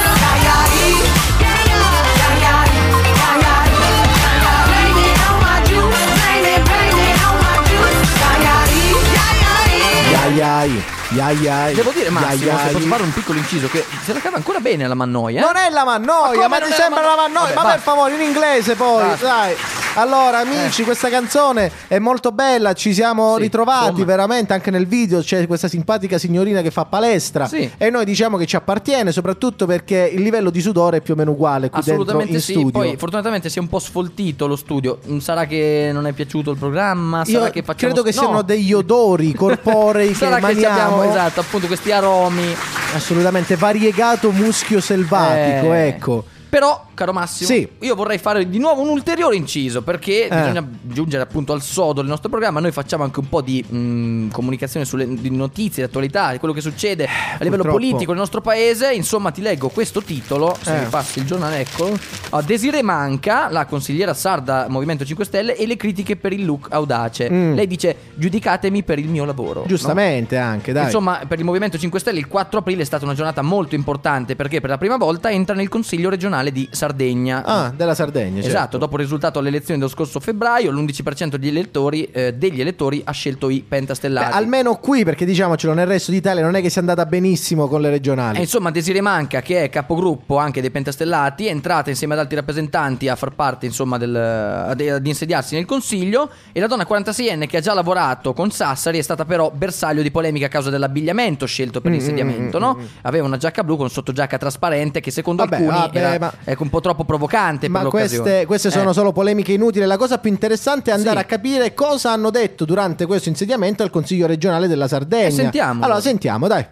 Devo dire, Massimo, se posso fare un piccolo inciso, che se la cava ancora bene la Mannoia. Non è la Mannoia, ma ti sembra la Mannoia? Ma per favore, in inglese poi, dai. Allora, amici, questa canzone è molto bella. Ci siamo ritrovati veramente anche nel video. C'è questa simpatica signorina che fa palestra e noi diciamo che ci appartiene, soprattutto perché il livello di sudore è più o meno uguale qui dentro in studio. Poi fortunatamente si è un po' sfoltito lo studio. Sarà che non è piaciuto il programma? Sarà che facciamo... credo che siano degli odori corporei che maniamo. Esatto, appunto questi aromi. Assolutamente variegato muschio selvatico, ecco. Però, caro Massimo, io vorrei fare di nuovo un ulteriore inciso, perché bisogna giungere appunto al sodo del nostro programma. Noi facciamo anche un po' di comunicazione di notizie, di attualità, di quello che succede a livello politico nel nostro paese. Insomma, ti leggo questo titolo, se mi passi il giornale, eccolo. Desirée Manca, la consigliera sarda Movimento 5 Stelle, e le critiche per il look audace. Lei dice: giudicatemi per il mio lavoro. Giustamente, no? Anche, dai. Insomma, per il Movimento 5 Stelle il 4 aprile è stata una giornata molto importante, perché per la prima volta entra nel Consiglio regionale di Sardegna. Della Sardegna, esatto, certo. Dopo il risultato alle elezioni dello scorso febbraio, l'11% degli elettori ha scelto i pentastellati. Almeno qui, perché diciamocelo, nel resto d'Italia non è che sia andata benissimo con le regionali. Insomma, Desirée Manca, che è capogruppo anche dei pentastellati, è entrata insieme ad altri rappresentanti a far parte, insomma, ad insediarsi nel Consiglio. E la donna 46enne, che ha già lavorato con Sassari, è stata però bersaglio di polemica a causa dell'abbigliamento scelto per l'insediamento, no? Aveva una giacca blu con sottogiacca trasparente, che secondo alcuni era un po' troppo provocante per l'occasione. Queste sono solo polemiche inutili. La cosa più interessante è andare a capire cosa hanno detto durante questo insediamento al Consiglio regionale della Sardegna. Sentiamo. Allora, sentiamo, dai.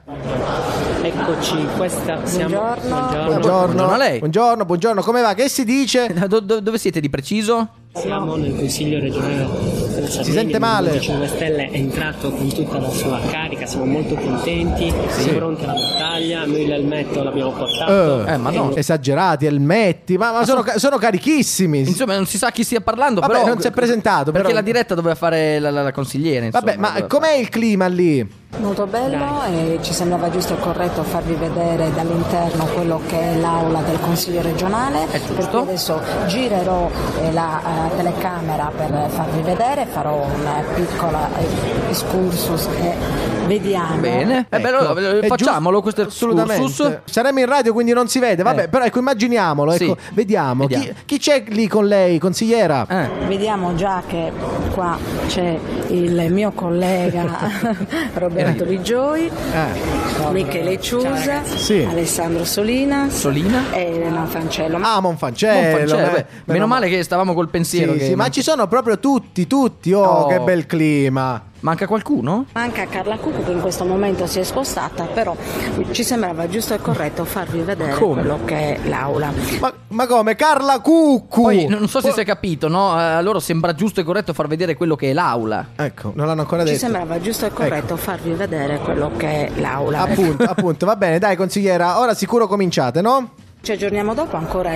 Eccoci, questa siamo. Buongiorno a lei. Buongiorno, come va? Che si dice? Dove siete di preciso? Siamo nel Consiglio regionale della Sardegna. Si sente male. Il 5 Stelle è entrato con tutta la sua carica, siamo molto contenti, siamo pronti alla battaglia. Noi l'elmetto l'abbiamo portato. Ma no, esagerati, elmetti, ma sono carichissimi. Insomma, non si sa chi stia parlando. Vabbè, però non si è presentato. Perché la diretta doveva fare la consigliera. Insomma, vabbè, ma com'è il clima lì? Molto bello e ci sembrava giusto e corretto farvi vedere dall'interno quello che è l'aula del Consiglio regionale, perché adesso girerò la telecamera per farvi vedere, farò un piccolo excursus e vediamo. Bene, facciamolo questo excursus. Saremo in radio quindi non si vede, vabbè, però ecco, immaginiamolo, ecco, vediamo. Chi c'è lì con lei, consigliera? Vediamo già che qua c'è il mio collega Roberto Bigioi, Michele Ciusa, Alessandro Solina e Elena Fancello. Monfancello. Meno male che stavamo col pensiero. Ma ci sono proprio tutti. Oh, che bel clima. Manca qualcuno? Manca Carla Cuccu che in questo momento si è spostata, però ci sembrava giusto e corretto farvi vedere quello che è l'aula. Ma come? Carla Cuccu! Poi non so se si è capito, no? A loro sembra giusto e corretto far vedere quello che è l'aula. Ecco, non l'hanno ancora detto. Ci sembrava giusto e corretto farvi vedere quello che è l'aula. Appunto, va bene, dai consigliera, ora sicuro cominciate, no? Ci aggiorniamo dopo ancora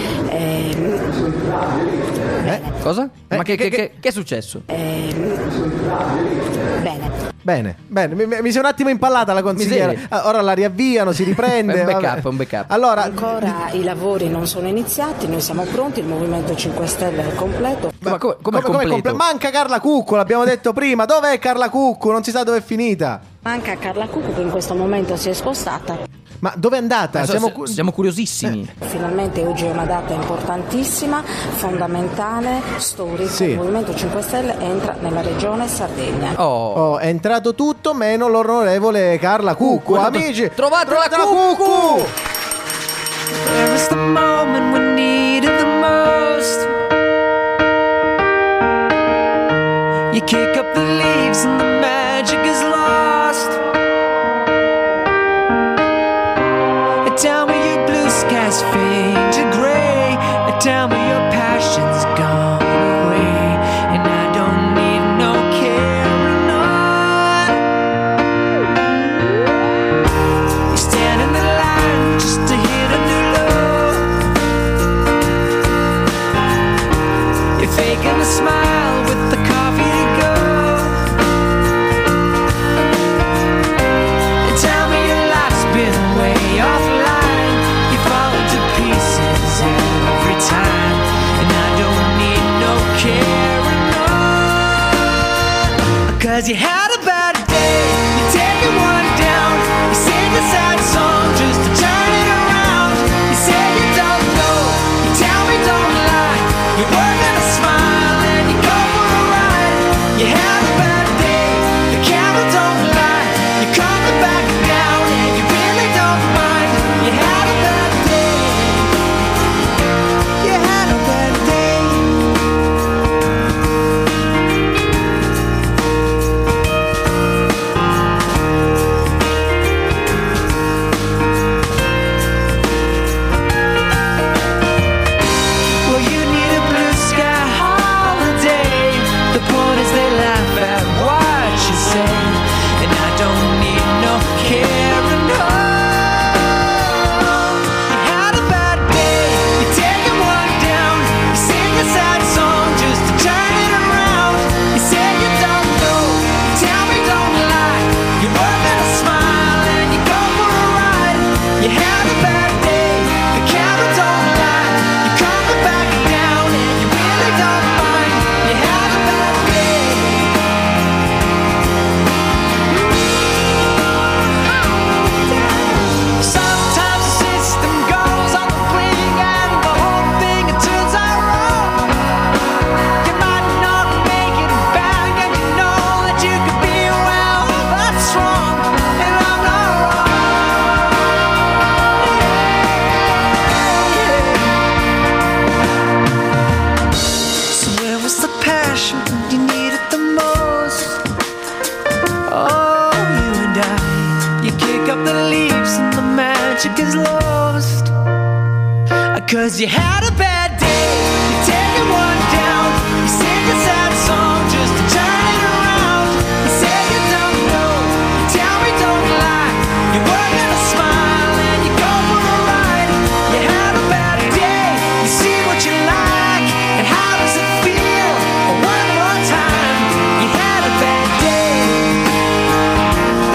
Cosa? Ma che è successo? Bene. Mi si è un attimo impallata la consigliera. Ora la riavviano, si riprende. Un backup. Allora, ancora i lavori non sono iniziati, noi siamo pronti, il Movimento 5 Stelle è completo. Ma come completo? Manca Carla Cuccu, l'abbiamo detto prima. Dov'è Carla Cuccu? Non si sa dove è finita. Manca Carla Cuccu che in questo momento si è spostata. Ma dove è andata? Siamo curiosissimi. Finalmente oggi è una data importantissima, fondamentale, storica. Il Movimento 5 Stelle entra nella regione Sardegna. È entrato tutto meno l'onorevole Carla Cuccu. Amici, trovate la Cuccu! There was the moment we needed the most. You kick up the leaves and the magic is lost. Tell me your blue skies fade to gray. Tell me your passion's gone away. And I don't need no carrying on. You stand in the line just to hit a new low. You're faking a smile with the coffee to go. And tell me your life's been way off. Time, and I don't need no carrying on. 'Cause you had a bad day, you take one down, you sing a sad song just to turn it around. You say you don't know, you tell me don't lie, you're working a smile and you go for a ride. You had a bad day, the camera don't lie, you're coming back down and you really don't mind. You had a bad day. Is lost. 'Cause you had a bad day, you're taking one down, you sing a sad song just to turn it around. You say you don't know, you tell me don't lie, you're working a smile and you go for a ride. You had a bad day, you see what you like, and how does it feel? One more time, you had a bad day.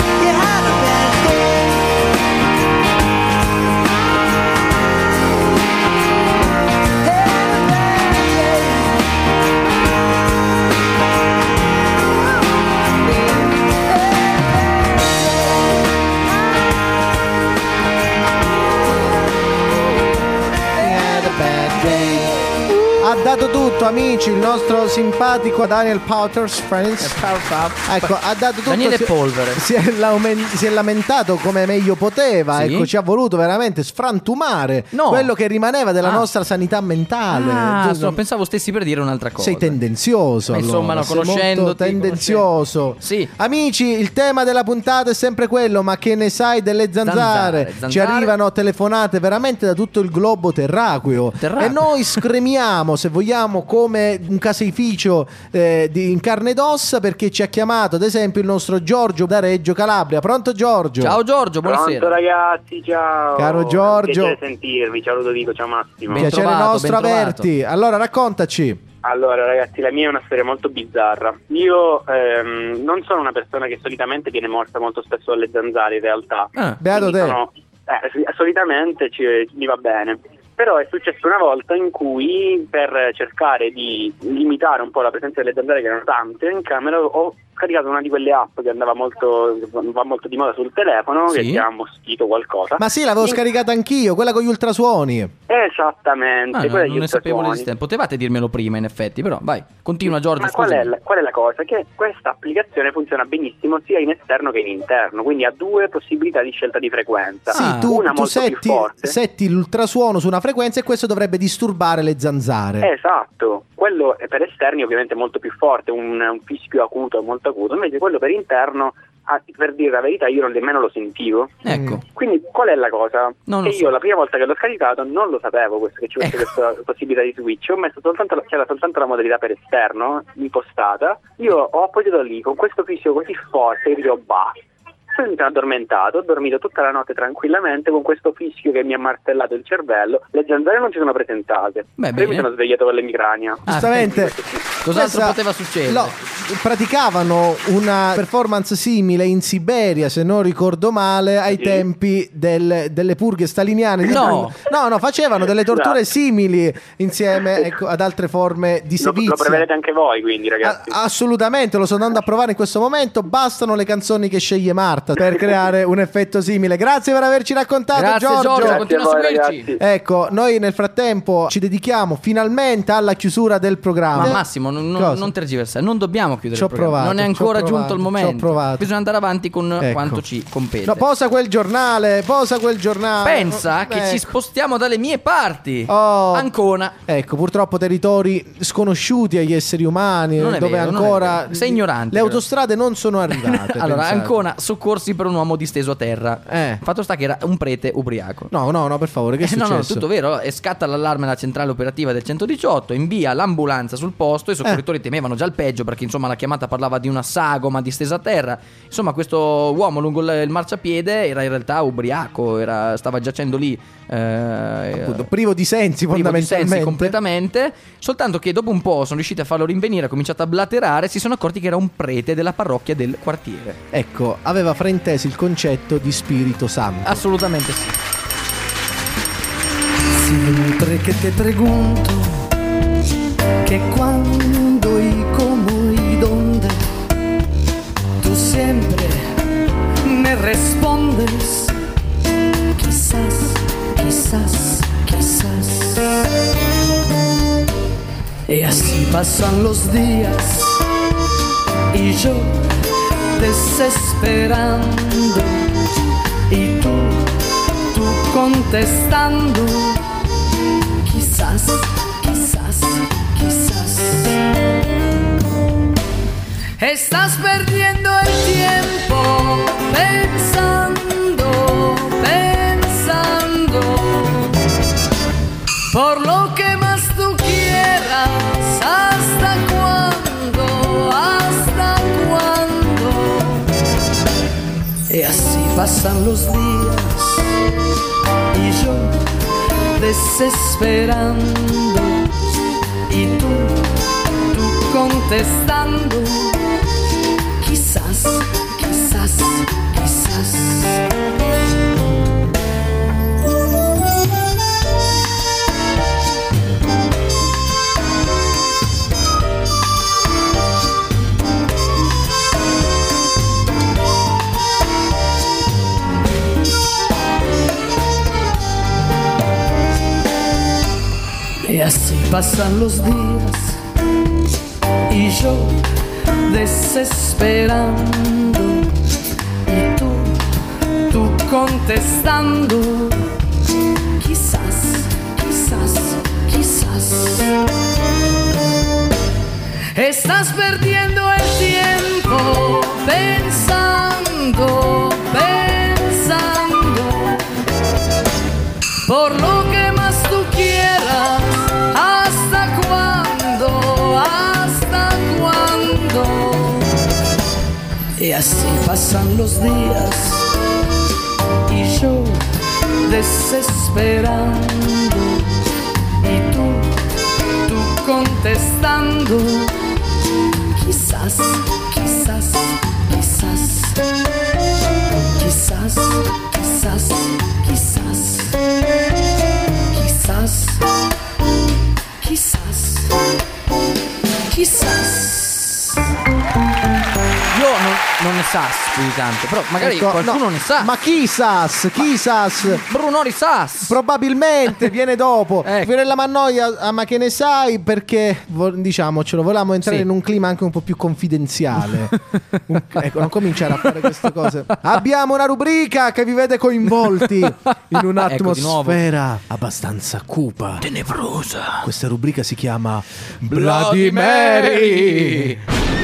dato tutto, amici. Il nostro simpatico Daniel Powter's Friends, ecco, ha dato tutto. Daniele Polvere si è lamentato come meglio poteva. Ecco, ci ha voluto veramente sfrantumare quello che rimaneva della nostra sanità mentale. Pensavo stessi per dire un'altra cosa. Sei tendenzioso. Insomma, conoscendoti, tendenzioso. Sì. Amici, il tema della puntata è sempre quello: ma che ne sai delle zanzare? Ci arrivano telefonate veramente da tutto il globo terracqueo. E noi scremiamo, se vogliamo, come un caseificio in carne ed ossa, perché ci ha chiamato ad esempio il nostro Giorgio da Reggio Calabria. Pronto Giorgio? Ciao Giorgio, buonasera. Pronto ragazzi, ciao. Caro Giorgio, piacere sentirvi. Ciao Ludovico, ciao Massimo. Piacere nostro averti. Allora raccontaci. Allora ragazzi, la mia è una storia molto bizzarra. Io non sono una persona che solitamente viene morta molto spesso dalle zanzare, in realtà. Beato te. Solitamente mi va bene. Però è successo una volta in cui, per cercare di limitare un po' la presenza delle zanzare, che erano tante in camera, ho scaricato una di quelle app che va molto di moda sul telefono, che si chiama Mosquito qualcosa. Ma sì, l'avevo scaricata anch'io, quella con gli ultrasuoni. Esattamente. Non ne sapevo l'esistenza. Potevate dirmelo prima, in effetti, però vai, continua Giorgio. Ma qual è la cosa? Che questa applicazione funziona benissimo sia in esterno che in interno, quindi ha due possibilità di scelta di frequenza. Sì, tu setti l'ultrasuono su una frequenza e questo dovrebbe disturbare le zanzare. Esatto. Quello per esterni ovviamente è molto più forte, un fischio acuto, molto acuto, invece quello per interno, per dire la verità, io nemmeno lo sentivo. Ecco. Quindi qual è la cosa? Io la prima volta che l'ho scaricato non lo sapevo che ci fosse questa possibilità di switch. Ho messo c'era soltanto la modalità per esterno impostata. Io ho appoggiato lì con questo fischio così forte, io dico basta. Poi mi sono addormentato, ho dormito tutta la notte tranquillamente con questo fischio che mi ha martellato il cervello. Le zanzare non si sono presentate. Io mi sono svegliato con l'emicrania. Giustamente. Cos'altro poteva succedere? Praticavano una performance simile in Siberia, se non ricordo male, ai tempi delle purghe staliniane. No, facevano delle torture simili insieme ad altre forme di servizio. Lo prevedete anche voi, quindi, ragazzi? Assolutamente, lo sto andando a provare in questo momento. Bastano le canzoni che sceglie Marta per creare un effetto simile. Grazie per averci raccontato. Grazie Giorgio, continua a seguirci. Ecco, noi nel frattempo ci dedichiamo finalmente alla chiusura del programma. Ma Massimo, non tergiversare, non dobbiamo chiudere il programma. Non è ancora giunto il momento. Bisogna andare avanti con quanto ci compete. Posa quel giornale. Pensa che ci spostiamo dalle mie parti. Ancona. Ecco, purtroppo territori sconosciuti agli esseri umani, dove ancora sei ignorante. Le autostrade non sono arrivate. Allora, Ancona, soccorsi per un uomo disteso a terra. Fatto sta che era un prete ubriaco. No, per favore, che è successo? No, tutto vero. E scatta l'allarme alla centrale operativa del 118, invia l'ambulanza sul posto. I soccorritori temevano già il peggio, perché insomma la chiamata parlava di una sagoma distesa a terra. Insomma, questo uomo lungo il marciapiede era in realtà ubriaco, stava giacendo lì appunto, privo di sensi, fondamentalmente, completamente. Soltanto che dopo un po' sono riusciti a farlo rinvenire, ha cominciato a blaterare, si sono accorti che era un prete della parrocchia del quartiere. Ecco, aveva frainteso il concetto di Spirito Santo. Assolutamente sì. Siempre que te pregunto que cuando y cómo y dónde, tú siempre me respondes quizás, quizás, quizás. Y así pasan los días y yo desesperando y tú contestando quizás, quizás, quizás. Estás perdiendo el tiempo pensando por lo que más tú quieras. ¿Hasta cuándo? ¿Hasta cuándo? Y así pasan los días y yo desesperando y tú contestando quizás, quizás, quizás. Y así pasan los días y yo desesperando y tú contestando. Quizás estás perdiendo el tiempo pensando por lo que más tú quieras. ¿Hasta cuándo? Y así pasan los días y yo desesperando y tú contestando. Quizás Io non ne sa più di tanto, però magari qualcuno ne sa. Ma chissas? Bruno ne sa. Probabilmente viene dopo. Fiorella Mannoia, ma che ne sai? Perché diciamocelo, volevamo entrare in un clima anche un po' più confidenziale. Ecco, non cominciare a fare queste cose. Abbiamo una rubrica che vi vede coinvolti in un'atmosfera abbastanza cupa, tenebrosa. Questa rubrica si chiama Bloody Mary.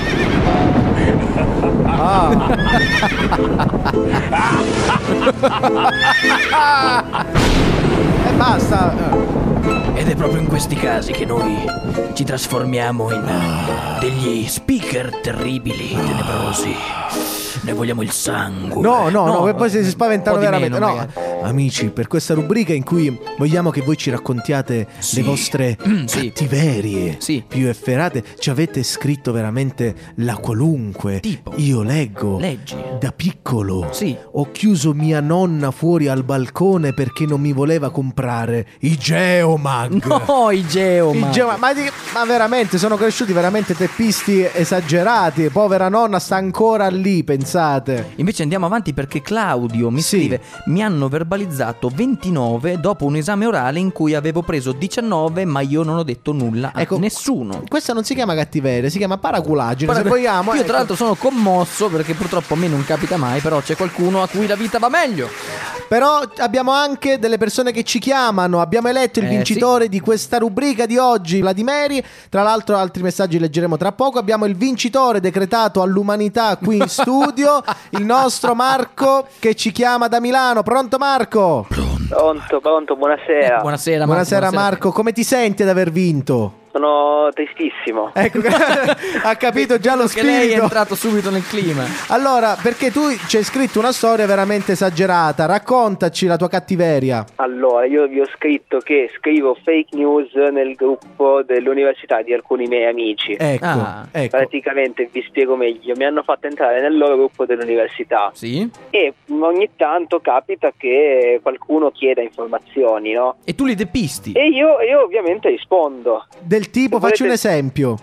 E basta. Ed è proprio in questi casi che noi ci trasformiamo in degli speaker terribili, tenebrosi. Noi vogliamo il sangue. No, poi si spaventano veramente. Meno, amici, per questa rubrica in cui vogliamo che voi ci raccontiate le vostre cattiverie più efferate, ci avete scritto veramente la qualunque. Tipo? Io leggo. Leggi. Da piccolo ho chiuso mia nonna fuori al balcone perché non mi voleva comprare i Geomag. No, i Geomag. Ma veramente sono cresciuti veramente teppisti esagerati. Povera nonna sta ancora lì, pensate. Invece andiamo avanti perché Claudio mi scrive: mi hanno verbalizzato 29 dopo un esame orale in cui avevo preso 19, ma io non ho detto nulla a nessuno. Questa non si chiama cattiveria, si chiama paraculaggine, se vogliamo. Io tra l'altro sono commosso perché purtroppo a me non capita mai, però c'è qualcuno a cui la vita va meglio. Però abbiamo anche delle persone che ci chiamano. Abbiamo eletto il vincitore di questa rubrica di oggi, Bloody Mary. Tra l'altro altri messaggi leggeremo tra poco. Abbiamo il vincitore decretato all'umanità qui in studio, il nostro Marco che ci chiama da Milano. Pronto Marco? Pronto, buonasera. Buonasera Marco, come ti senti ad aver vinto? Sono tristissimo. Ecco, ha capito già lo spirito. Che lei è entrato subito nel clima. Allora, perché tu ci hai scritto una storia veramente esagerata. Raccontaci la tua cattiveria. Allora, io vi ho scritto che scrivo fake news nel gruppo dell'università di alcuni miei amici. Ecco. Praticamente vi spiego meglio. Mi hanno fatto entrare nel loro gruppo dell'università. Sì. E ogni tanto capita che qualcuno chieda informazioni, no? E tu li depisti. E io ovviamente rispondo. Del tipo, facci un esempio.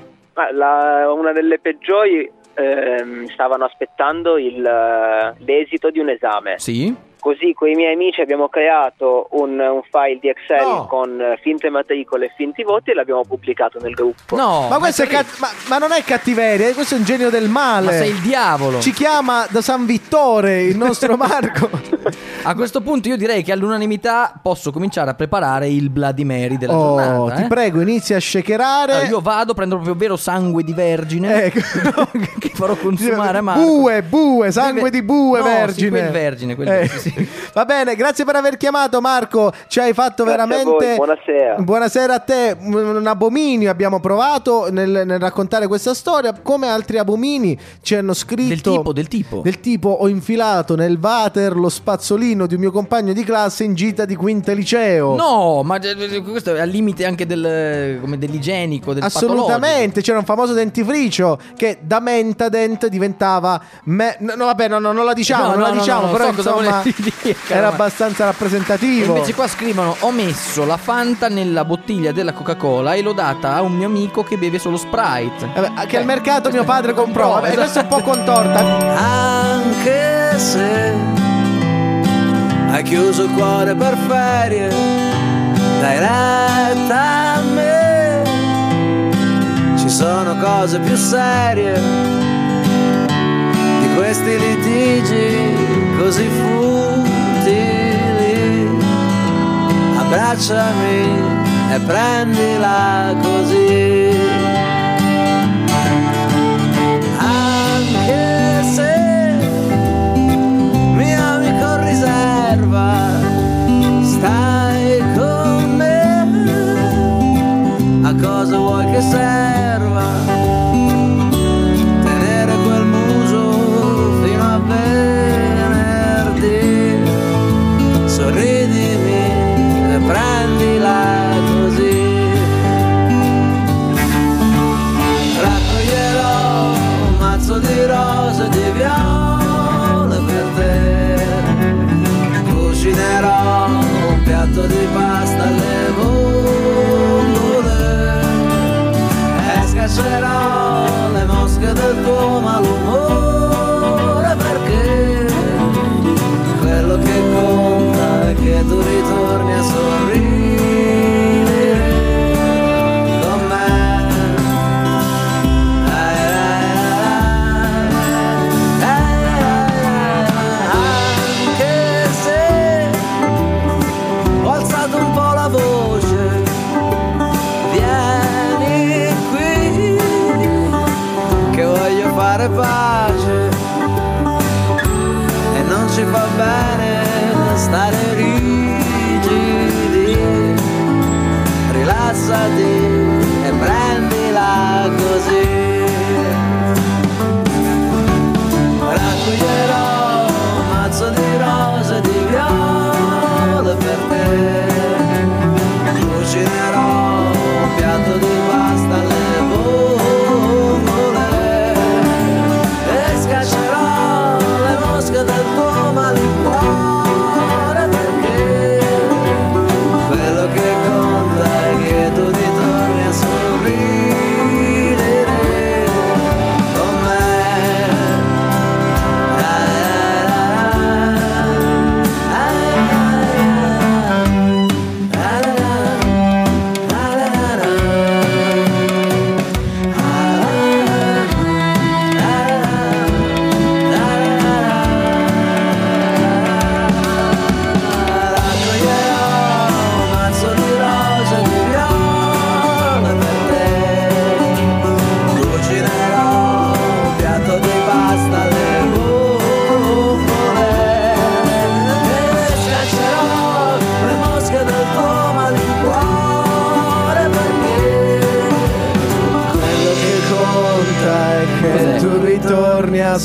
Una delle peggiori, stavano aspettando l'esito di un esame. Sì. Così con i miei amici abbiamo creato un file di Excel con finte matricole e finti voti e l'abbiamo pubblicato nel gruppo. No, ma questo ma non è cattiveria, questo è un genio del male. Ma sei il diavolo. Ci chiama da San Vittore il nostro Marco. A questo punto io direi che all'unanimità posso cominciare a preparare il Bloody Mary della giornata. Ti prego, inizia a shakerare. Allora, io vado, prendo proprio vero sangue di vergine che farò consumare a Marco. Bue, sangue di bue vergine. Quel vergine, sì. Va bene, grazie per aver chiamato Marco, ci hai fatto veramente. Buonasera a te. Un abominio abbiamo provato nel raccontare questa storia. Come altri abomini ci hanno scritto del tipo ho infilato nel water lo spazzolino di un mio compagno di classe in gita di quinta liceo. No, ma questo è al limite anche dell'igienico, del assolutamente patologico. C'era un famoso dentifricio che da Mentadent diventava non la diciamo, però so insomma era abbastanza rappresentativo. Invece qua scrivono: ho messo la Fanta nella bottiglia della Coca-Cola e l'ho data a un mio amico che beve solo Sprite. Che al mercato mio padre comprò. Questo è un po' contorta. Anche se hai chiuso il cuore per ferie, dai retta a me. Ci sono cose più serie di questi litigi così futili. Abbracciami e prendila così. Anche se mi ami con riserva, stai con me. A cosa vuoi che serva tenere quel muso fino a venerdì? Sorridimi e prendila così. Raccoglierò un mazzo di rose e di viole per te. Cucinerò un piatto di pasta alle vongole e scaccerò le mosche del tuo malumore, perché quello che conta è che tu ritorni a sorridere con me. Anche se ho alzato un po' la voce, vieni qui che voglio fare pace e non ci fa bene stare rigidi. Rilassati e prendila così. Raccoglierò un mazzo di rose e di viole per te. Cucinerò un piatto di pasta alle vongole e scaccerò le mosche del tuo malincuore, perché quello che conta è che tu ritorni a sorridere con me. Ritorni a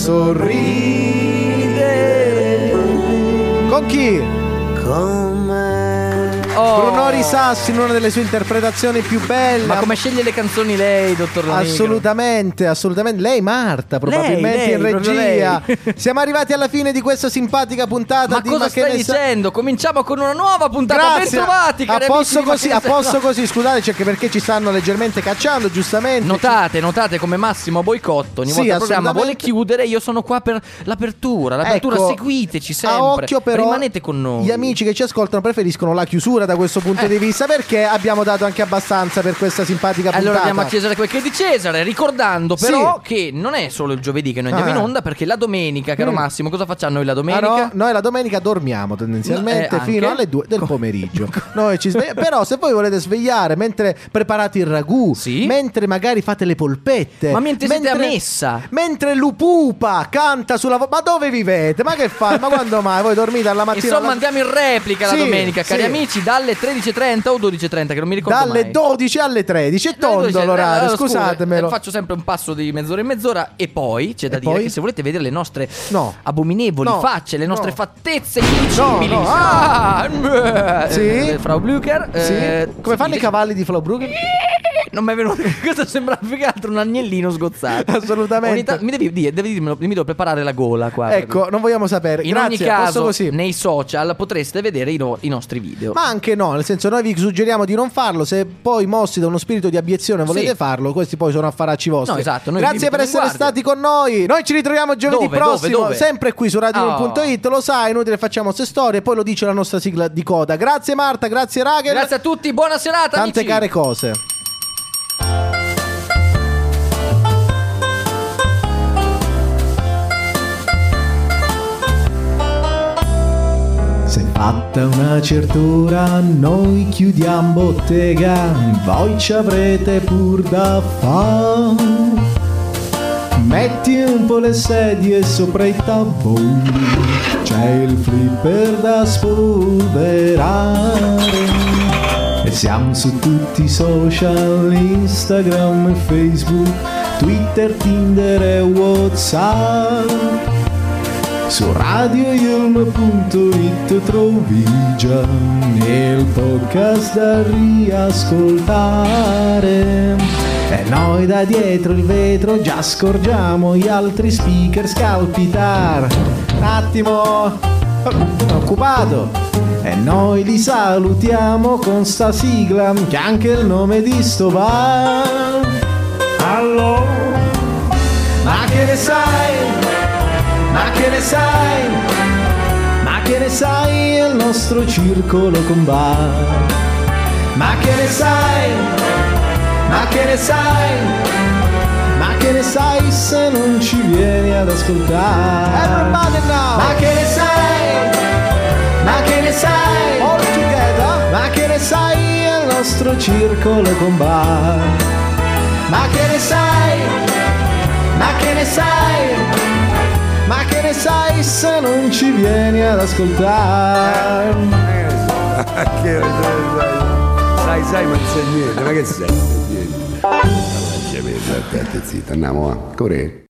sorridere. Con chi? Con me. Bruno Risassi in una delle sue interpretazioni più belle. Ma come sceglie le canzoni lei, dottor Lanigro? Assolutamente, assolutamente. Lei Marta, probabilmente in regia. Siamo arrivati alla fine di questa simpatica puntata. Ma cosa stai dicendo? Cominciamo con una nuova puntata. Grazie. Bentrovati, cari amici. A posto così, scusateci anche perché ci stanno leggermente cacciando, giustamente. Notate come Massimo boicotto. Ogni volta il programma vuole chiudere, io sono qua per l'apertura. Ecco, seguiteci sempre. A occhio però, rimanete con noi. Gli amici che ci ascoltano preferiscono la chiusura da questo punto di vista, perché abbiamo dato anche abbastanza per questa simpatica puntata. Allora diamo a Cesare quel che è di Cesare, ricordando però che non è solo il giovedì che noi andiamo in onda, perché la domenica, caro Massimo, cosa facciamo noi la domenica? Noi la domenica dormiamo tendenzialmente fino alle 2 del pomeriggio. Noi ci però se voi volete svegliare mentre preparate il ragù, mentre magari fate le polpette, ma mentre siete a messa, mentre Lupupa canta sulla ma dove vivete? Ma che fai? Ma quando mai? Voi dormite alla mattina? Insomma andiamo in replica la domenica, cari amici, dalle 13:30 o 12:30, che non mi ricordo dalle mai. 12 alle 13 è tondo l'orario, scusatemelo. Faccio sempre un passo di mezz'ora in mezz'ora. E poi c'è da dire che se volete vedere le nostre abominevoli facce, le nostre fattezze indicibili, Frau Blücher, come fanno i cavalli di Frau Blücher? Non mi è venuto. Questo sembra più che altro un agnellino sgozzato. Assolutamente. Mi devo preparare la gola qua. Ecco, non vogliamo sapere. In ogni caso, nei social potreste vedere i nostri video. Ma anche no, nel senso, noi vi suggeriamo di non farlo. Se poi mossi da uno spirito di obiezione volete farlo, questi poi sono affaracci vostri. No, esatto. Grazie per essere stati con noi. Noi ci ritroviamo giovedì prossimo, sempre qui su Radio.it. Lo sai, inutile facciamo queste storie. Poi lo dice la nostra sigla di coda. Grazie Marta, grazie Rachel. Grazie a tutti, buona serata. Tante amici. care cose. Se fatta una certa ora noi chiudiamo bottega, voi ci avrete pur da fare. Metti un po' le sedie sopra i tavoli, c'è il flipper da spolverare. E siamo su tutti i social, Instagram e Facebook, Twitter, Tinder e WhatsApp. Su radioyulm.it trovi già il podcast da riascoltare. E noi da dietro il vetro già scorgiamo gli altri speaker scalpitare. Un attimo, occupato. E noi li salutiamo con sta sigla che anche il nome di sto bar. Allora, ma che ne sai? Ma che ne sai? Ma che ne sai il nostro circolo con bar? Ma che ne sai? Ma che ne sai? Ma che ne sai se non ci vieni ad ascoltare? Everybody now! Ma che ne sai? Ma che ne sai? All together! Ma che ne sai il nostro circolo con bar? Ma che ne sai? Ma che ne sai? Ma che ne sai se non ci vieni ad ascoltare? Sai, ma c'è niente, ma che sei? Zitta, andiamo a correre.